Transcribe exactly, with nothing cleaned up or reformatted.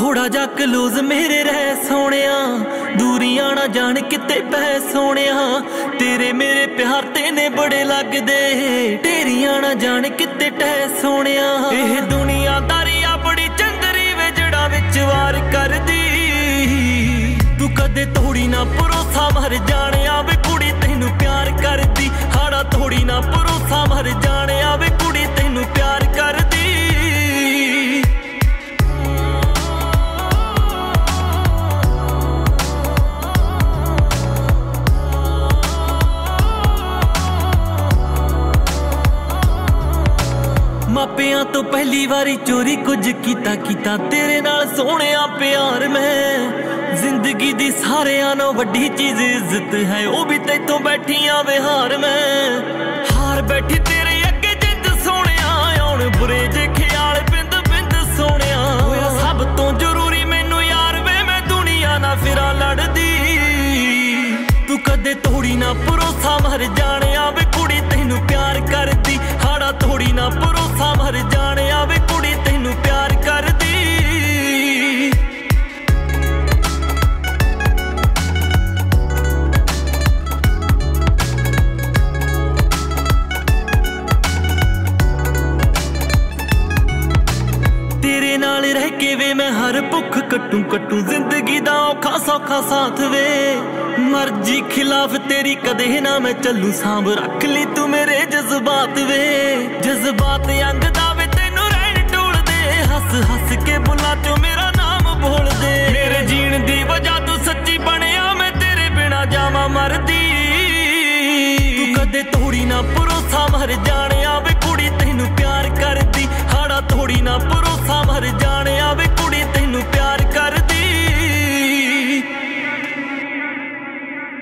थोड़ा जा क्लोज मेरे रह सोनिया, दूरियां ना जान किते पै सोनिया। तेरे मेरे प्यार तेने बड़े लगदे, ढेरियां ना जान किते टह सोनिया। एह दुनियादारी आ बड़ी चंदरी वे जड़ा विच वार करदी, तू कदे थोड़ी ना भरोसा मर जाने वे कुड़ी तैनू प्यार करदी। हाड़ा थोड़ी ना भरोसा मर जाने वे कुड़ी तैनू प्यार करदी। मापियां तो पहली बारी चोरी कुछ कीता कीता तेरे नाल सोहणिया प्यार। मैं जिंदगी दी सारियां नालों वड्डी चीज इज्जत है, वो भी तैथों बैठियां विहार। मैं हार बैठी तेरे अगे जिंद सोहणिया, हुण बुरे जे ख्याल बिंद बिंद सोहणिया। होया सब तो जरूरी मैनू यार वे, मैं दुनिया ना फिरा लड़दी। तू कदे थोड़ी ना भरोसा मर जाने वे कुड़ी तैनू प्यार करदी। हाड़ा थोड़ी ना भरोसा मर जाने वे कुड़ी तैनू प्यार करदी। तेरे नाल रह के वे मैं हर भुख कटू कटू, जिंदगी दा औखा सौखा साथ वे। मर्जी खिलाफ तेरी कदे ना मैं चलू, सांभ रख ली तू मेरे जज्बात वे। जज्बात अंग